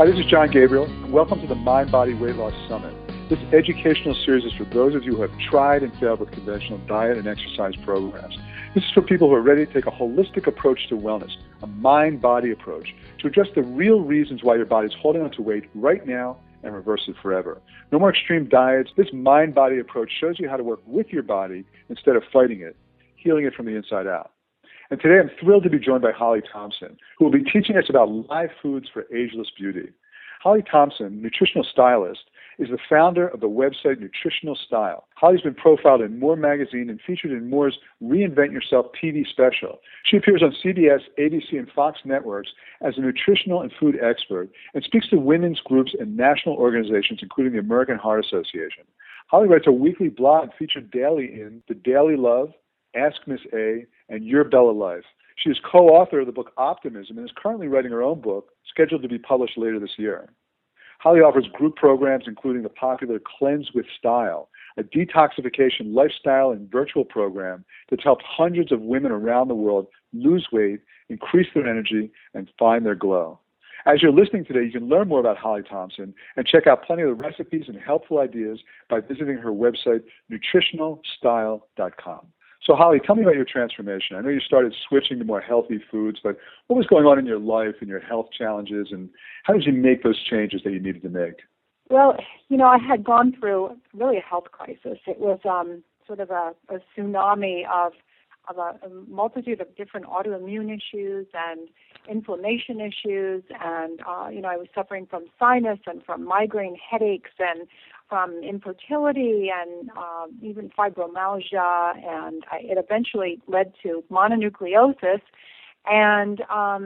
Hi, this is John Gabriel. Welcome to the Mind Body Weight Loss Summit. This educational series is for those of you who have tried and failed with conventional diet and exercise programs. This is for people who are ready to take a holistic approach to wellness, a mind-body approach, to address the real reasons why your body is holding on to weight right now and reverse it forever. No more extreme diets. This mind-body approach shows you how to work with your body instead of fighting it, healing it from the inside out. And today I'm thrilled to be joined by Holly Thompson, who will be teaching us about live foods for ageless beauty. Holly Thompson, nutritional stylist, is the founder of the website Nutritional Style. Holly's been profiled in More Magazine and featured in More's Reinvent Yourself TV special. She appears on CBS, ABC, and Fox networks as a nutritional and food expert and speaks to women's groups and national organizations, including the American Heart Association. Holly writes a weekly blog featured daily in The Daily Love, Ask Miss A, and Your Bella Life. She is co-author of the book Optimism and is currently writing her own book, scheduled to be published later this year. Holly offers group programs including the popular Cleanse with Style, a detoxification lifestyle and virtual program that's helped hundreds of women around the world lose weight, increase their energy, and find their glow. As you're listening today, you can learn more about Holly Thompson and check out plenty of the recipes and helpful ideas by visiting her website, nutritionalstyle.com. So, Holly, tell me about your transformation. I know you started switching to more healthy foods, but what was going on in your life and your health challenges, and how did you make those changes that you needed to make? Well, I had gone through really a health crisis. It was sort of a tsunami of a multitude of different autoimmune issues and inflammation issues, and I was suffering from sinus and from migraine headaches and from infertility and even fibromyalgia, and it eventually led to mononucleosis, and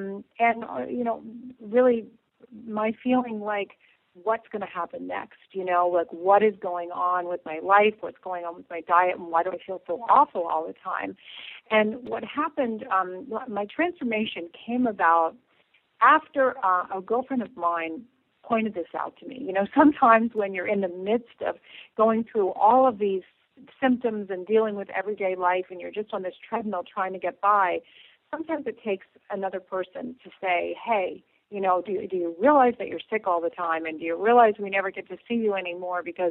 really my feeling like, what's going to happen next? Like, what is going on with my life? What's going on with my diet? And why do I feel so awful all the time? And what happened, my transformation came about after a girlfriend of mine pointed this out to me. Sometimes when you're in the midst of going through all of these symptoms and dealing with everyday life and you're just on this treadmill trying to get by, sometimes it takes another person to say, hey, do you realize that you're sick all the time, and do you realize we never get to see you anymore because,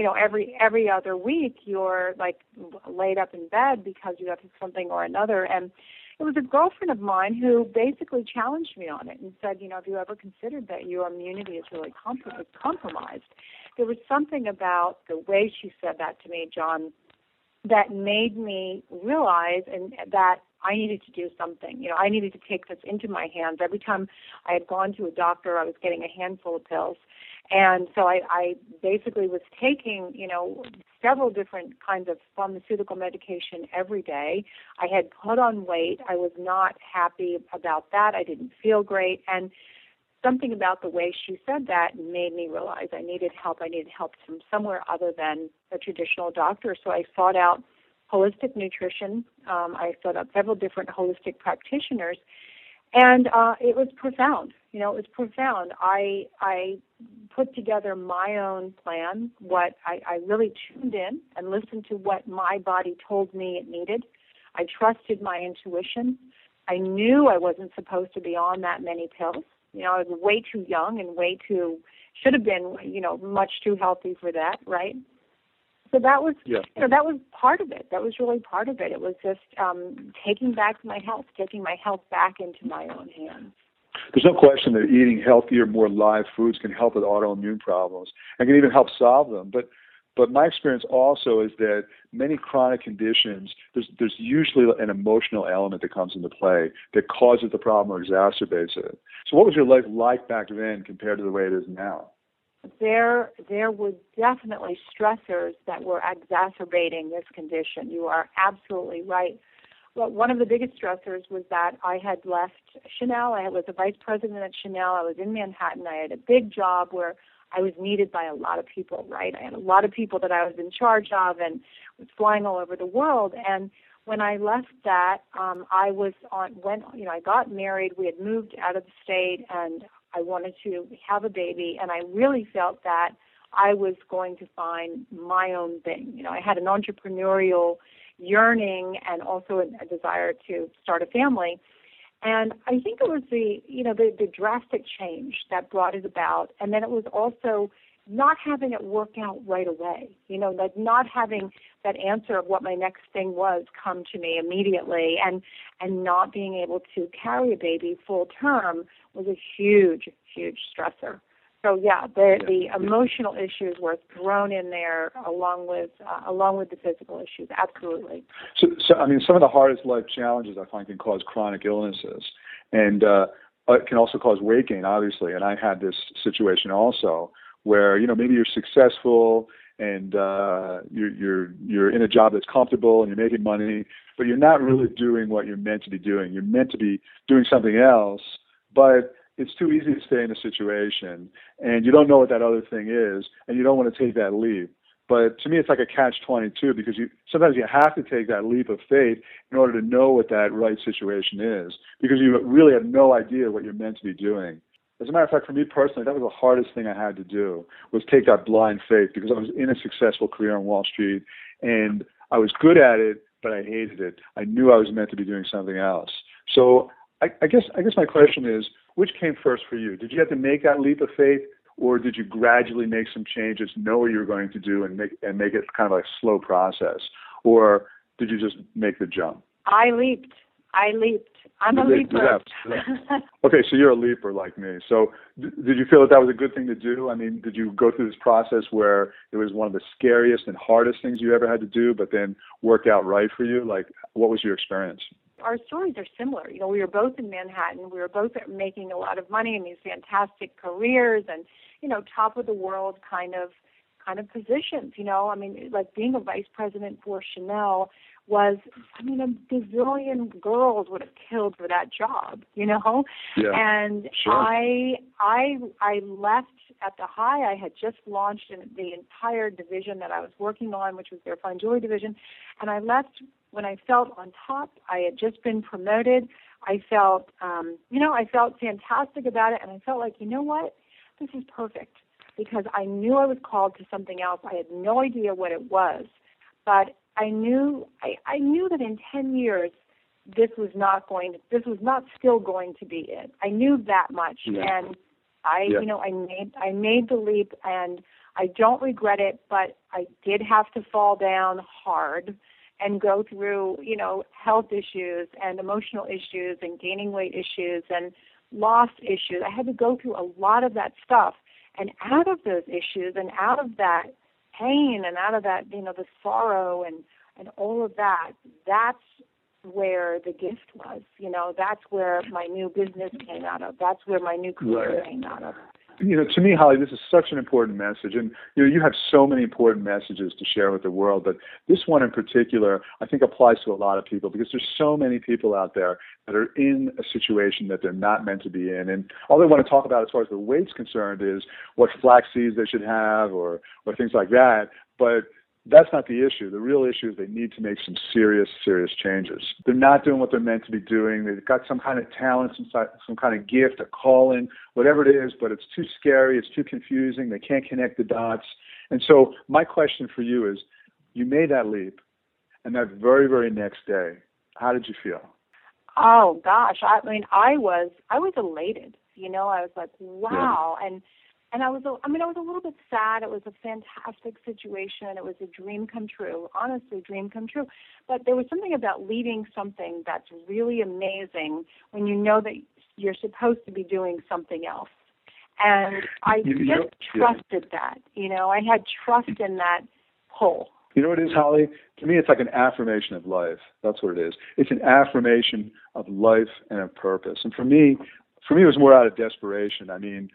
every other week you're like laid up in bed because you have something or another. And it was a girlfriend of mine who basically challenged me on it and said, have you ever considered that your immunity is really compromised? There was something about the way she said that to me, John, that made me realize and that I needed to do something. I needed to take this into my hands. Every time I had gone to a doctor, I was getting a handful of pills. And so I basically was taking, several different kinds of pharmaceutical medication every day. I had put on weight. I was not happy about that. I didn't feel great. And something about the way she said that made me realize I needed help. I needed help from somewhere other than a traditional doctor. So I sought out holistic nutrition. I sought out several different holistic practitioners, and it was profound. It was profound. I put together my own plan. I really tuned in and listened to what my body told me it needed. I trusted my intuition. I knew I wasn't supposed to be on that many pills. I was way too young and should have been, much too healthy for that, right? So that was, that was part of it. That was really part of it. It was just taking back my health back into my own hands. There's no question that eating healthier, more live foods can help with autoimmune problems and can even help solve them. But my experience also is that many chronic conditions, there's usually an emotional element that comes into play that causes the problem or exacerbates it. So what was your life like back then compared to the way it is now? There were definitely stressors that were exacerbating this condition. You are absolutely right. Well, one of the biggest stressors was that I had left Chanel. I was a vice president at Chanel. I was in Manhattan. I had a big job where I was needed by a lot of people, right? I had a lot of people that I was in charge of and was flying all over the world. And when I left that, I got married. We had moved out of the state, and I wanted to have a baby, and I really felt that I was going to find my own thing. I had an entrepreneurial yearning and also a desire to start a family. And I think it was the drastic change that brought it about. And then it was also not having it work out right away, like not having that answer of what my next thing was come to me immediately, and not being able to carry a baby full term was a huge, huge stressor. So the emotional issues were thrown in there along with the physical issues. Absolutely. So I mean, some of the hardest life challenges I find can cause chronic illnesses, and it can also cause weight gain, obviously. And I had this situation also where maybe you're successful and you're in a job that's comfortable and you're making money, but you're not really doing what you're meant to be doing. You're meant to be doing something else, but it's too easy to stay in a situation, and you don't know what that other thing is, and you don't want to take that leap. But to me, it's like a catch-22 because sometimes you have to take that leap of faith in order to know what that right situation is, because you really have no idea what you're meant to be doing. As a matter of fact, for me personally, that was the hardest thing I had to do, was take that blind faith, because I was in a successful career on Wall Street, and I was good at it, but I hated it. I knew I was meant to be doing something else. So I guess my question is, which came first for you? Did you have to make that leap of faith, or did you gradually make some changes, know what you were going to do, and make it kind of like a slow process? Or did you just make the jump? I leaped. I'm a leaper. Yeah. Okay, so you're a leaper like me. So did you feel that was a good thing to do? I mean, did you go through this process where it was one of the scariest and hardest things you ever had to do, but then worked out right for you? Like, what was your experience? Our stories are similar. We were both in Manhattan. We were both making a lot of money in these fantastic careers and, top of the world kind of positions. I mean, like being a vice president for Chanel was, a gazillion girls would have killed for that job, Yeah, And sure. I left at the high. I had just launched the entire division that I was working on, which was their fine jewelry division, and I left when I felt on top. I had just been promoted. I felt, I felt fantastic about it, and I felt like, what? This is perfect, because I knew I was called to something else. I had no idea what it was, but I knew that in 10 years, this was not still going to be it. I knew that much, and I made the leap, and I don't regret it, but I did have to fall down hard and go through, health issues and emotional issues and gaining weight issues and loss issues. I had to go through a lot of that stuff. And out of those issues and out of that pain and out of that, the sorrow and all of that, that's where the gift was. That's where my new business came out of. That's where my new career came out of. To me, Holly, this is such an important message, and you have so many important messages to share with the world, but this one in particular, I think, applies to a lot of people, because there's so many people out there that are in a situation that they're not meant to be in, and all they want to talk about as far as the weight's concerned is what flax seeds they should have or things like that, but that's not the issue. The real issue is they need to make some serious, serious changes. They're not doing what they're meant to be doing. They've got some kind of talent, some kind of gift, a calling, whatever it is, but it's too scary, it's too confusing, they can't connect the dots. And so my question for you is, you made that leap, and that very, very next day, how did you feel? Oh, gosh. I was elated. I was like, wow. Yeah. And I was a little bit sad. It was a fantastic situation. It was a dream come true, honestly, dream come true. But there was something about leaving something that's really amazing when you know that you're supposed to be doing something else. And I just trusted that. I had trust in that pull. You know what it is, Holly? To me, it's like an affirmation of life. That's what it is. It's an affirmation of life and of purpose. And for me, it was more out of desperation.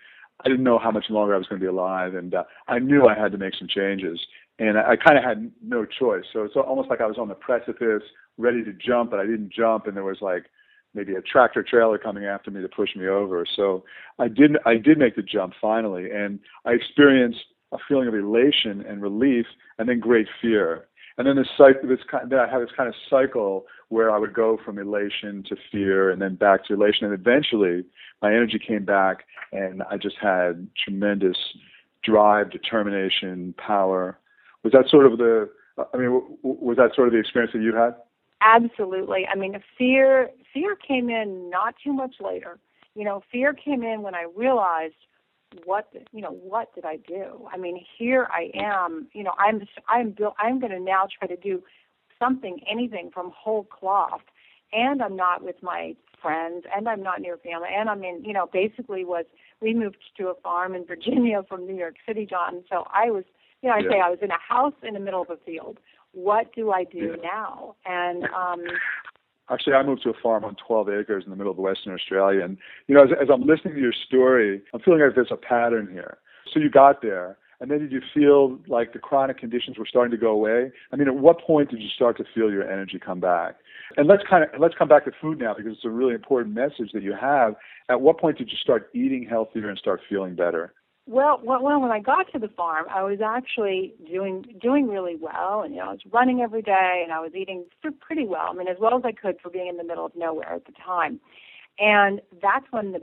I didn't know how much longer I was going to be alive, and I knew I had to make some changes, and I kind of had no choice. So it's almost like I was on the precipice, ready to jump, but I didn't jump, and there was like maybe a tractor trailer coming after me to push me over. So I did make the jump finally, and I experienced a feeling of elation and relief, and then great fear. And then I had this kind of cycle where I would go from elation to fear and then back to elation. And eventually my energy came back, and I just had tremendous drive, determination, power. Was that sort of the experience that you had? Absolutely. I mean, fear came in not too much later. Fear came in when I realized what did I do? I mean, here I am, I'm going to now try to do anything from whole cloth, and I'm not with my friends, and I'm not near family, and I'm in, basically we moved to a farm in Virginia from New York City, John. So I was, I say I was in a house in the middle of a field. What do I do now? And actually, I moved to a farm on 12 acres in the middle of Western Australia, and as I'm listening to your story, I'm feeling like there's a pattern here. So you got there, and then did you feel like the chronic conditions were starting to go away? I mean, at what point did you start to feel your energy come back? And let's come back to food now, because it's a really important message that you have. At what point did you start eating healthier and start feeling better? Well, when I got to the farm, I was actually doing really well, and I was running every day, and I was eating pretty well. I mean, as well as I could for being in the middle of nowhere at the time. And that's when the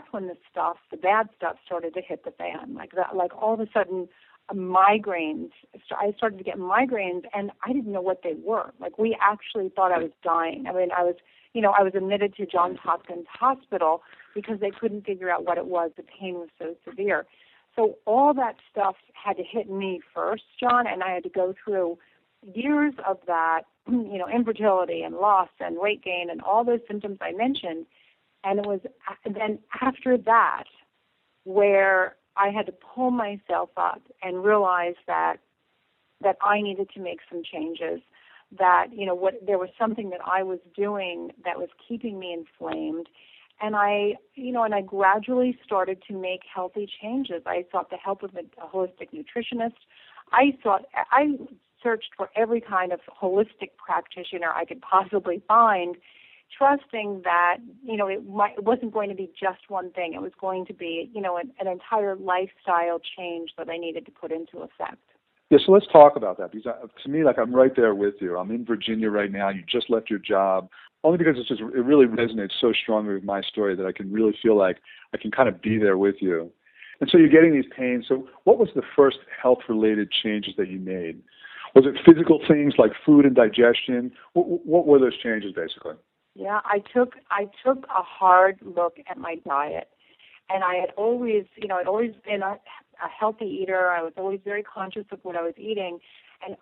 bad stuff started to hit the fan. Like all of a sudden, migraines. I started to get migraines, and I didn't know what they were. Like, we actually thought I was dying. I mean, I was admitted to Johns Hopkins Hospital because they couldn't figure out what it was. The pain was so severe. So all that stuff had to hit me first, John, and I had to go through years of that, infertility and loss and weight gain and all those symptoms I mentioned. And it was then after that where I had to pull myself up and realize that I needed to make some changes, that, there was something that I was doing that was keeping me inflamed. And I gradually started to make healthy changes. I sought the help of a holistic nutritionist. I searched for every kind of holistic practitioner I could possibly find, trusting that, it wasn't going to be just one thing. It was going to be, an entire lifestyle change that I needed to put into effect. Yeah, so let's talk about that, because to me, I'm right there with you. I'm in Virginia right now. You just left your job, only because it really resonates so strongly with my story that I can really feel like I can kind of be there with you. And so you're getting these pains. So what was the first health-related changes that you made? Was it physical things like food and digestion? What were those changes, basically? Yeah, I took a hard look at my diet, and I had always, I'd always been a healthy eater. I was always very conscious of what I was eating, and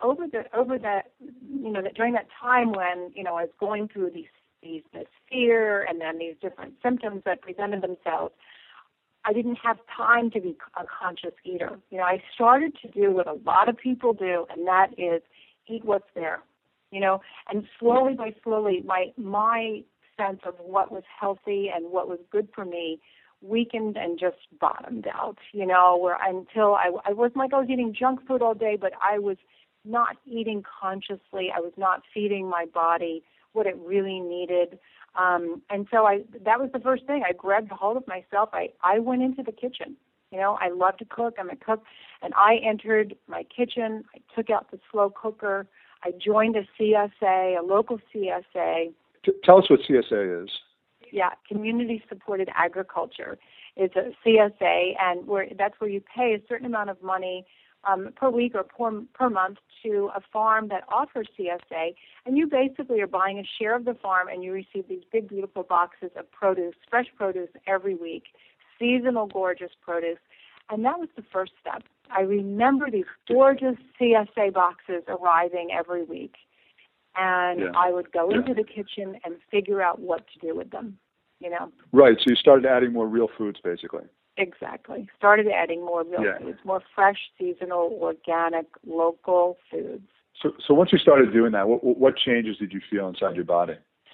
during that time when I was going through this fear and then these different symptoms that presented themselves, I didn't have time to be a conscious eater. I started to do what a lot of people do, and that is eat what's there. And slowly by slowly, my sense of what was healthy and what was good for me weakened and just bottomed out, until I wasn't like I was eating junk food all day, but I was not eating consciously. I was not feeding my body what it really needed. And so that was the first thing. I grabbed a hold of myself. I went into the kitchen. I love to cook. I'm a cook. And I entered my kitchen. I took out the slow cooker. I joined a CSA, a local CSA. Tell us what CSA is. Yeah, Community Supported Agriculture is a CSA, and that's where you pay a certain amount of money per week or per month to a farm that offers CSA, and you basically are buying a share of the farm, and you receive these big, beautiful boxes of produce, fresh produce every week, seasonal, gorgeous produce, and that was the first step. I remember these gorgeous CSA boxes arriving every week, and I would go into the kitchen and figure out what to do with them, Right, so you started adding more real foods, basically. Exactly. Started adding more real foods, more fresh, seasonal, organic, local foods. So once you started doing that, what changes did you feel inside your body?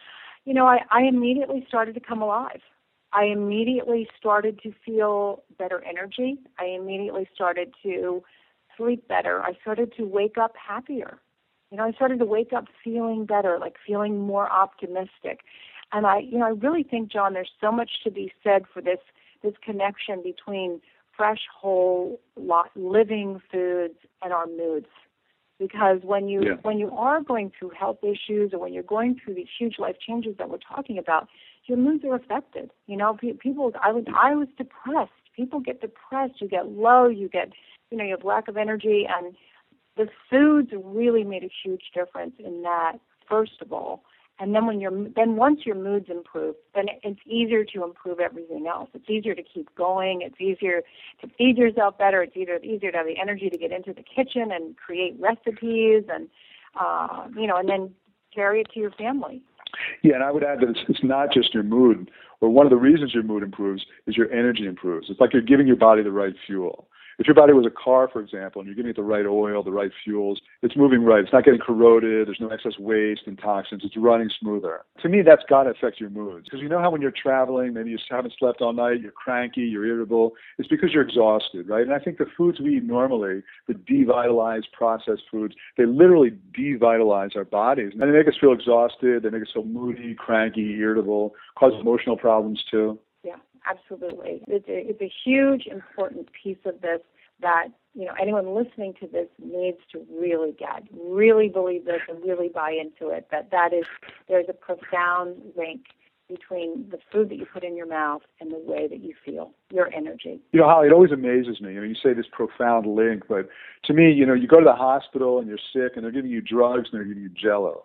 I immediately started to come alive. I immediately started to feel better energy. I immediately started to sleep better. I started to wake up happier. I started to wake up feeling better, like feeling more optimistic. And I really think, John, there's so much to be said for this connection between fresh, whole, living foods and our moods. Because when you are going through health issues, or when you're going through these huge life changes that we're talking about, your moods are affected. People. I was depressed. People get depressed. You get low. You get, you have lack of energy, and the foods really made a huge difference in that. First of all, And then once your mood's improved, then it's easier to improve everything else. It's easier to keep going. It's easier to feed yourself better. It's easier to have the energy to get into the kitchen and create recipes and and then carry it to your family. Yeah, and I would add that it's not just your mood. Or one of the reasons your mood improves is your energy improves. It's like you're giving your body the right fuel. If your body was a car, for example, and you're giving it the right oil, the right fuels, it's moving right. It's not getting corroded. There's no excess waste and toxins. It's running smoother. To me, that's got to affect your moods. Because you know how when you're traveling, maybe you haven't slept all night, you're cranky, you're irritable. It's because you're exhausted, right? And I think the foods we eat normally, the devitalized processed foods, they literally devitalize our bodies. And they make us feel exhausted. They make us feel moody, cranky, irritable, cause emotional problems too. Yeah, absolutely. It's a huge, important piece of this that, anyone listening to this needs to really get, really believe this and really buy into it, there's a profound link between the food that you put in your mouth and the way that you feel, your energy. Holly, it always amazes me. You say this profound link, but to me, you go to the hospital and you're sick and they're giving you drugs and they're giving you Jell-O.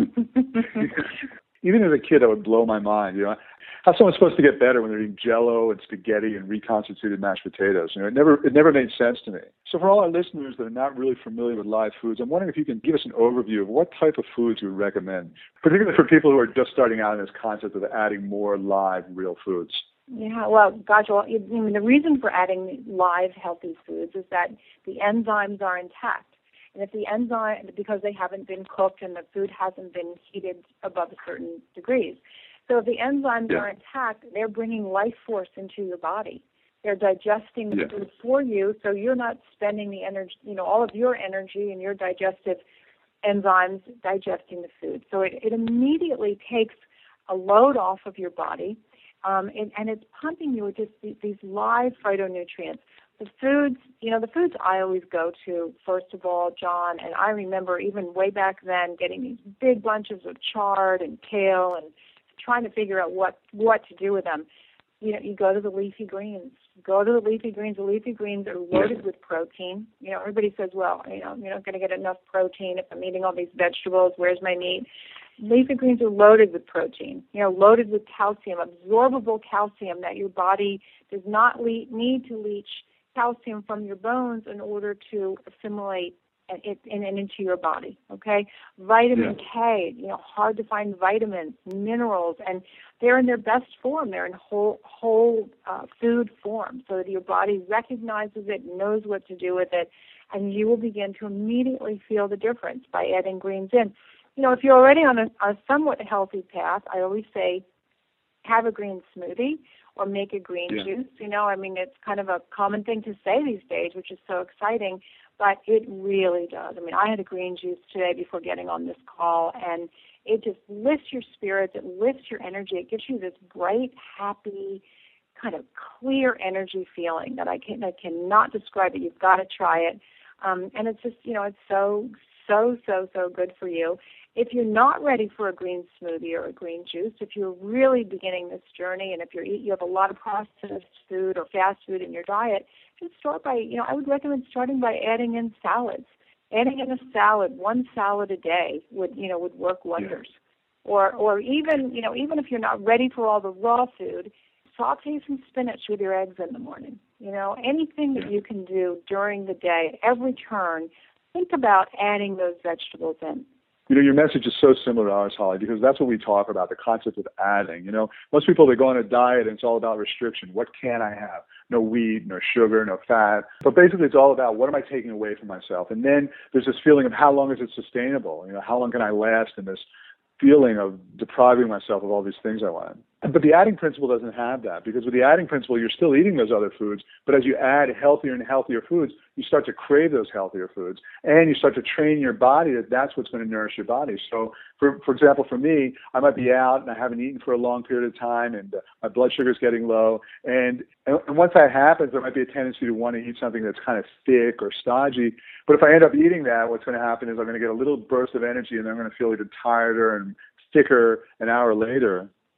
Even as a kid, that would blow my mind. How's someone supposed to get better when they're eating Jell-O and spaghetti and reconstituted mashed potatoes? It never made sense to me. So for all our listeners that are not really familiar with live foods, I'm wondering if you can give us an overview of what type of foods you would recommend, particularly for people who are just starting out in this concept of adding more live, real foods. Yeah, well, the reason for adding live, healthy foods is that the enzymes are intact. And if the enzyme, because they haven't been cooked and the food hasn't been heated above a certain degrees. So if the enzymes are intact, they're bringing life force into your body. They're digesting the food for you, so you're not spending the energy, all of your energy and your digestive enzymes digesting the food. So it immediately takes a load off of your body, and it's pumping you with just these live phytonutrients. The foods I always go to, first of all, John, and I remember even way back then getting these big bunches of chard and kale and trying to figure out what to do with them. You go to the leafy greens. The leafy greens are loaded with protein. Everybody says, well, you're not going to get enough protein if I'm eating all these vegetables. Where's my meat? Leafy greens are loaded with protein, loaded with calcium, absorbable calcium that your body does not need to leach calcium from your bones in order to assimilate it into your body, okay? Vitamin K, hard to find vitamins, minerals, and they're in their best form. They're in whole food form so that your body recognizes it, knows what to do with it, and you will begin to immediately feel the difference by adding greens in. If you're already on a somewhat healthy path, I always say have a green smoothie or make a green juice. It's kind of a common thing to say these days, which is so exciting, but it really does. I had a green juice today before getting on this call, and it just lifts your spirits, it lifts your energy, it gives you this bright, happy, kind of clear energy feeling that I cannot describe it. You've got to try it. And it's just, it's so good for you. If you're not ready for a green smoothie or a green juice, if you're really beginning this journey and if you have a lot of processed food or fast food in your diet, just start by, I would recommend starting by adding in salads. Adding in a salad, one salad a day would work wonders. Or even if you're not ready for all the raw food, saute some spinach with your eggs in the morning. Anything that you can do during the day, every turn, think about adding those vegetables in. Your message is so similar to ours, Holly, because that's what we talk about, the concept of adding. Most people, they go on a diet and it's all about restriction. What can I have? No wheat, no sugar, no fat. But basically it's all about what am I taking away from myself? And then there's this feeling of how long is it sustainable? How long can I last in this feeling of depriving myself of all these things I want? But the adding principle doesn't have that, because with the adding principle, you're still eating those other foods, but as you add healthier and healthier foods, you start to crave those healthier foods, and you start to train your body that that's what's going to nourish your body. So, for example, for me, I might be out and I haven't eaten for a long period of time, and my blood sugar is getting low, and once that happens, there might be a tendency to want to eat something that's kind of thick or stodgy. But if I end up eating that, what's going to happen is I'm going to get a little burst of energy, and I'm going to feel either tireder and thicker an hour later.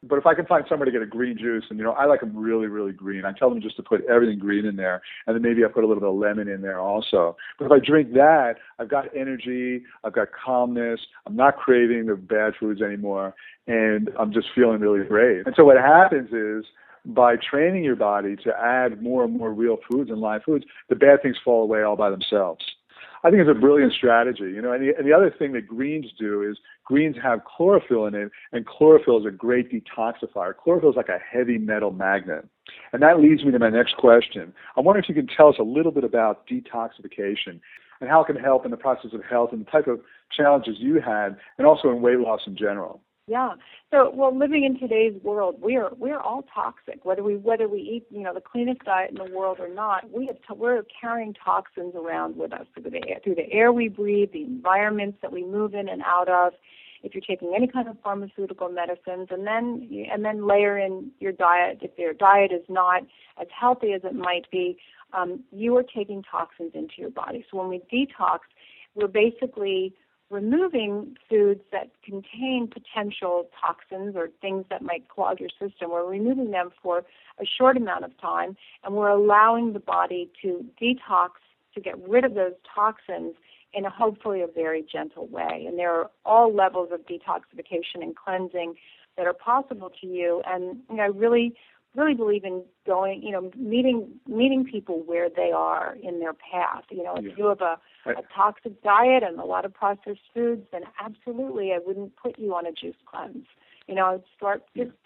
But if I can find somewhere to get a green juice, and I like them really, really green, I tell them just to put everything green in there, and then maybe I put a little bit of lemon in there also. But if I drink that, I've got energy, I've got calmness, I'm not craving the bad foods anymore, and I'm just feeling really great. And so what happens is, by training your body to add more and more real foods and live foods, the bad things fall away all by themselves. I think it's a brilliant strategy, and the other thing that greens do is greens have chlorophyll in it, and chlorophyll is a great detoxifier. Chlorophyll is like a heavy metal magnet. And that leads me to my next question. I wonder if you can tell us a little bit about detoxification and how it can help in the process of health and the type of challenges you had, and also in weight loss in general. Yeah. So, living in today's world, we're all toxic. Whether we eat, the cleanest diet in the world or not, we're carrying toxins around with us through the air we breathe, the environments that we move in and out of. If you're taking any kind of pharmaceutical medicines, and then layer in your diet. If your diet is not as healthy as it might be, you are taking toxins into your body. So when we detox, we're basically removing foods that contain potential toxins or things that might clog your system. We're removing them for a short amount of time, and we're allowing the body to detox, to get rid of those toxins in hopefully a very gentle way. And there are all levels of detoxification and cleansing that are possible to you. And I really believe in going, meeting people where they are in their path. If you have a toxic diet and a lot of processed foods, then absolutely I wouldn't put you on a juice cleanse. Start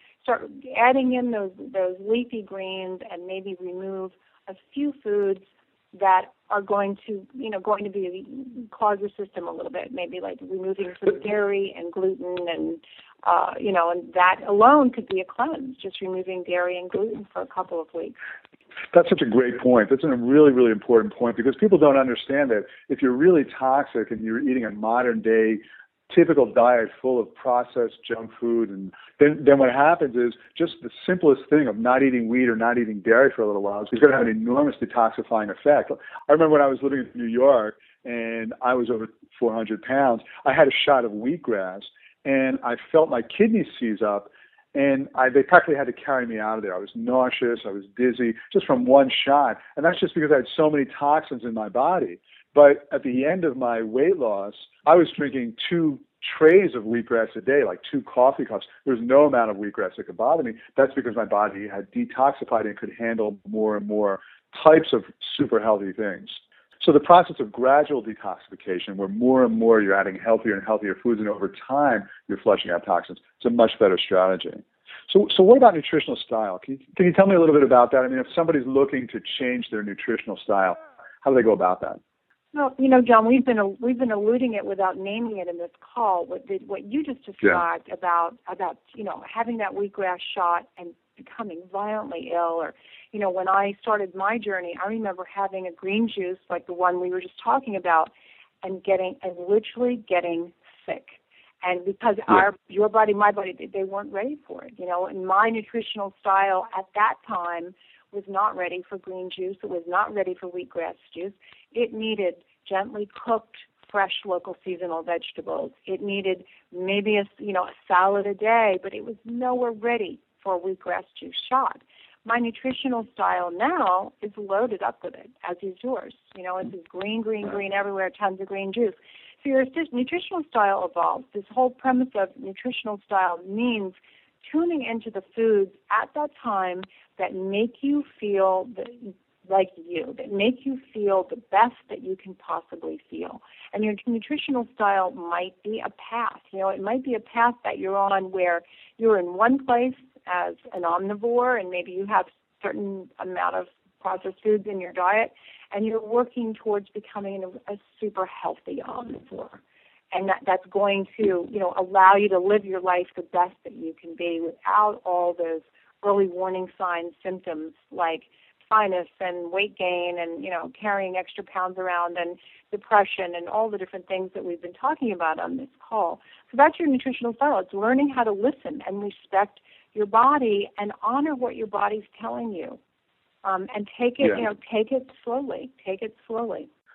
adding in those leafy greens, and maybe remove a few foods that are going to be clog your system a little bit. Maybe like removing some dairy and gluten, and and that alone could be a cleanse. Just removing dairy and gluten for a couple of weeks. That's such a great point. That's a really, really important point, because people don't understand that if you're really toxic and you're eating a modern day typical diet full of processed junk food, and then what happens is just the simplest thing of not eating wheat or not eating dairy for a little while is going to have an enormous detoxifying effect. I remember when I was living in New York and I was over 400 pounds, I had a shot of wheatgrass, and I felt my kidneys seize up, and they practically had to carry me out of there. I was nauseous, I was dizzy, just from one shot, and that's just because I had so many toxins in my body. But at the end of my weight loss, I was drinking 2 trays of wheatgrass a day, like 2 coffee cups. There was no amount of wheatgrass that could bother me. That's because my body had detoxified and could handle more and more types of super healthy things. So the process of gradual detoxification, where more and more you're adding healthier and healthier foods, and over time you're flushing out toxins, it's a much better strategy. So what about nutritional style? Can you tell me a little bit about that? I mean, if somebody's looking to change their nutritional style, how do they go about that? Well, John, we've been alluding it without naming it in this call. What you just described about having that wheatgrass shot and becoming violently ill, or when I started my journey, I remember having a green juice like the one we were just talking about, and literally getting sick. And because your body, my body, they weren't ready for it. And my nutritional style at that time was not ready for green juice. It was not ready for wheatgrass juice. It needed gently cooked, fresh, local seasonal vegetables. It needed maybe a salad a day, but it was nowhere ready for a wheatgrass juice shot. My nutritional style now is loaded up with it, as is yours. It's just green everywhere, tons of green juice. So your nutritional style evolves. This whole premise of nutritional style means tuning into the foods at that time that make you feel like you, that make you feel the best that you can possibly feel. And your nutritional style might be a path. It might be a path that you're on where you're in one place as an omnivore, and maybe you have a certain amount of processed foods in your diet, and you're working towards becoming a super healthy omnivore. And that's going to, allow you to live your life the best that you can be without all those early warning signs, symptoms like sinus and weight gain and, carrying extra pounds around and depression and all the different things that we've been talking about on this call. So that's your nutritional style. It's learning how to listen and respect your body and honor what your body's telling you. And take it, take it slowly. Take it slowly.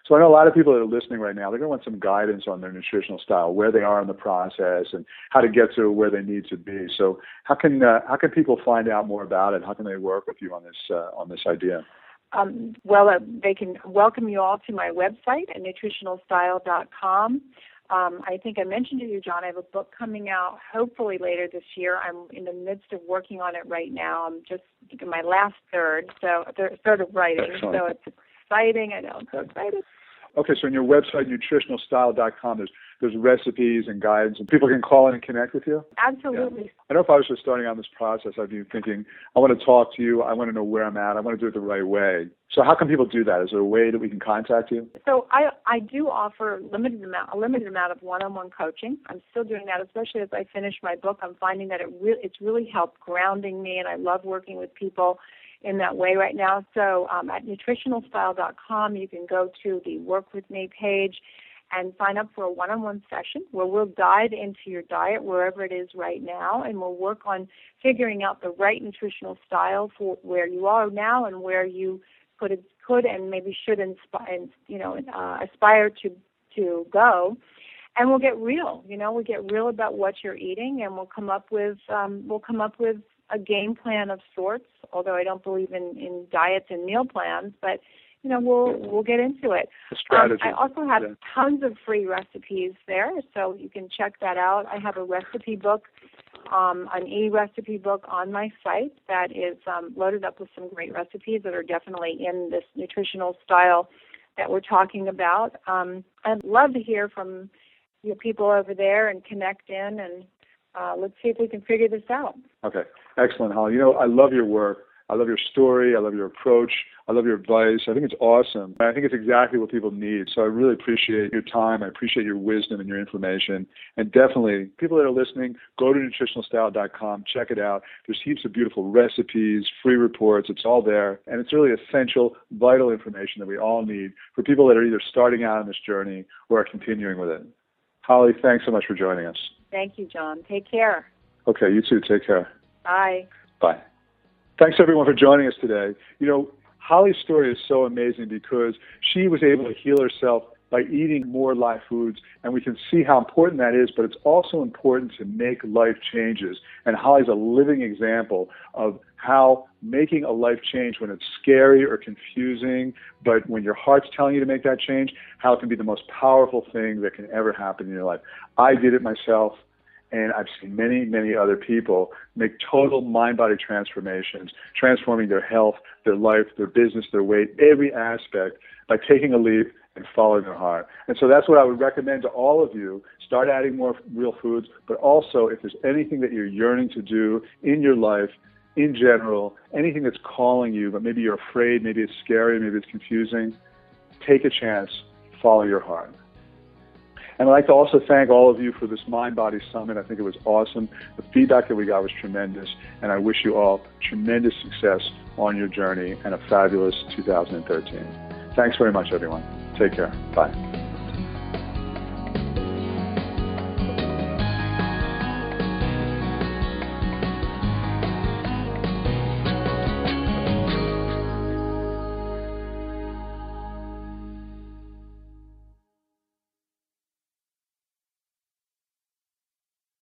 So I know a lot of people that are listening right now, they're going to want some guidance on their nutritional style, where they are in the process, and how to get to where they need to be. So how can people find out more about it? How can they work with you on this idea? They can welcome you all to my website at nutritionalstyle.com. I think I mentioned to you, John, I have a book coming out hopefully later this year. I'm in the midst of working on it right now. I'm just in my last third of writing. Excellent. So it's exciting. I know, I'm so excited. Okay, so on your website, nutritionalstyle.com, there's recipes and guides, and people can call in and connect with you? Absolutely. Yeah. I know if I was just starting on this process, I'd be thinking, I want to talk to you, I want to know where I'm at, I want to do it the right way. So how can people do that? Is there a way that we can contact you? So I do offer a limited amount of one-on-one coaching. I'm still doing that, especially as I finish my book. I'm finding that it's really helped grounding me, and I love working with people in that way right now. So at nutritionalstyle.com, you can go to the Work With Me page and sign up for a one-on-one session where we'll dive into your diet wherever it is right now, and we'll work on figuring out the right nutritional style for where you are now and where you could and maybe should aspire to go. And we'll get real. We'll get real about what you're eating, and we'll come up with a game plan of sorts. Although I don't believe in diets and meal plans, but we'll get into it. I also have tons of free recipes there, so you can check that out. I have a recipe book, an e-recipe book on my site that is loaded up with some great recipes that are definitely in this nutritional style that we're talking about. I'd love to hear from people over there and connect in, and let's see if we can figure this out. Okay. Excellent, Holly. I love your work. I love your story. I love your approach. I love your advice. I think it's awesome. I think it's exactly what people need. So I really appreciate your time. I appreciate your wisdom and your information. And definitely, people that are listening, go to nutritionalstyle.com. Check it out. There's heaps of beautiful recipes, free reports. It's all there. And it's really essential, vital information that we all need for people that are either starting out on this journey or are continuing with it. Holly, thanks so much for joining us. Thank you, John. Take care. Okay, you too. Take care. Bye. Bye. Thanks, everyone, for joining us today. Holly's story is so amazing because she was able to heal herself by eating more live foods, and we can see how important that is, but it's also important to make life changes. And Holly's a living example of how making a life change when it's scary or confusing, but when your heart's telling you to make that change, how it can be the most powerful thing that can ever happen in your life. I did it myself. And I've seen many, many other people make total mind-body transformations, transforming their health, their life, their business, their weight, every aspect by taking a leap and following their heart. And so that's what I would recommend to all of you. Start adding more real foods, but also if there's anything that you're yearning to do in your life, in general, anything that's calling you, but maybe you're afraid, maybe it's scary, maybe it's confusing, take a chance, follow your heart. And I'd like to also thank all of you for this Mind Body Summit. I think it was awesome. The feedback that we got was tremendous, and I wish you all tremendous success on your journey and a fabulous 2013. Thanks very much, everyone. Take care. Bye.